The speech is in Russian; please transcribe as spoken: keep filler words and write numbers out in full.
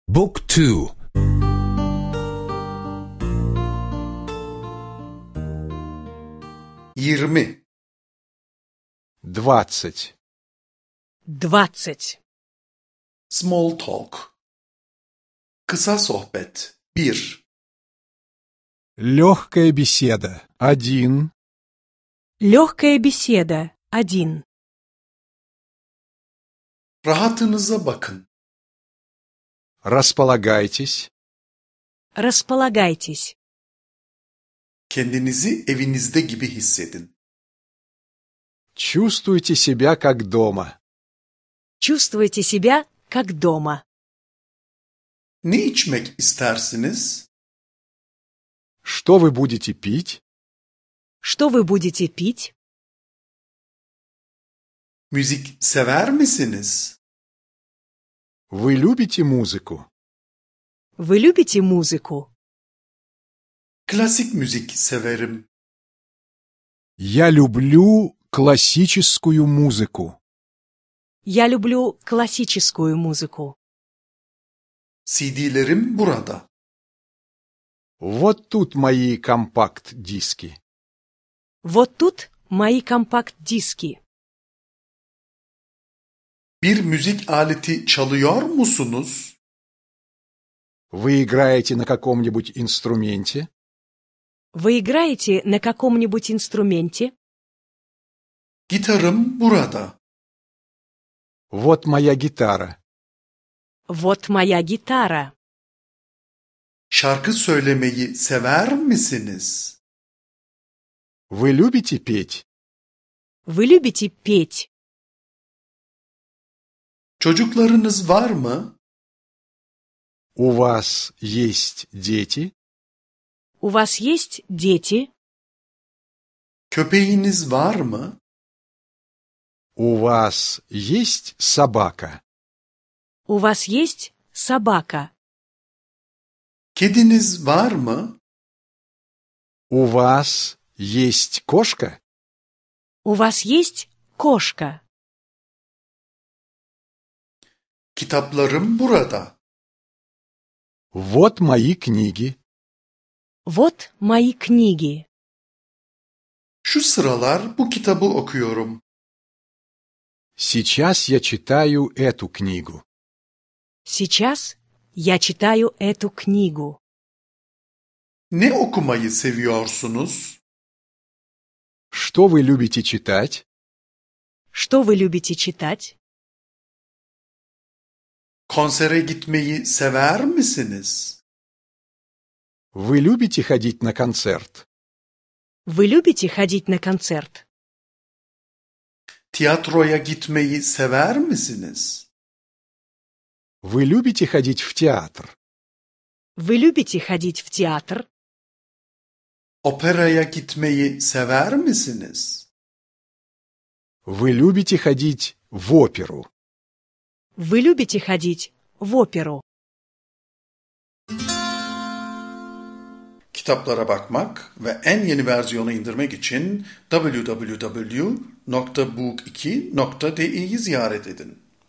Book two. Yirmi. Двадцать. Двадцать. Small talk. Kısa sohbet. Bir. Легкая беседа. Один. Легкая беседа. Один. Rahatınıza bakın. Располагайтесь. Располагайтесь. Kendinizi evinizde gibi hissedin. Чувствуйте себя как дома. Чувствуйте себя как дома. Ne içmek istersiniz? Что вы будете пить? Что вы будете пить? Müzik sever misiniz? Вы любите музыку? Вы любите музыку? Klasik müzik severim. Я люблю классическую музыку. Я люблю классическую музыку. C D'lerim burada. Вот тут мои компакт-диски. Вот тут мои компакт-диски. Bir müzik aleti çalıyor musunuz? Вы играете на каком-нибудь инструменте? Вы играете на каком-нибудь инструменте? Gitarım burada. Вот моя гитара. Вот моя гитара. Şarkı söylemeyi sever misiniz? Вы любите петь? Вы любите петь? Çocuklarınız var mı? У вас есть дети? У вас есть дети? Köpeğiniz var mı? У вас есть собака? У вас есть собака? Kediniz var mı? У вас есть кошка? У вас есть кошка? Kitaplarım burada. Вот мои книги. Вот мои книги. Şu sıralar bu kitabı okuyorum. Сейчас я читаю эту книгу. Сейчас я читаю эту книгу. Ne okumayı seviyorsunuz? Что вы любите читать? Что вы любите читать? Konsere gitmeyi sever misiniz? Вы любите ходить на концерт? Вы любите ходить на концерт? Tiyatroya gitmeyi sever misiniz? Вы любите ходить в театр? Вы любите ходить в театр? Operaya gitmeyi sever misiniz? Вы любите ходить в оперу? Вы любите ходить в оперу? Kitaplara bakmak ve en yeni versiyonu indirmek için double-u double-u double-u nokta book iki nokta di'yi ziyaret edin.